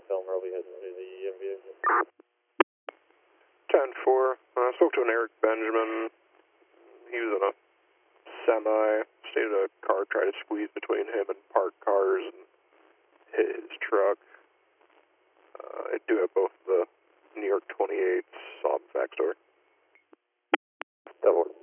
tell him Roby heads to the MVA. 10-4. I spoke to an Eric Benjamin. He was in a semi. Stayed in a car, tried to squeeze between him and parked cars and hit his truck. I do have both the New York 28s on backstory. Double.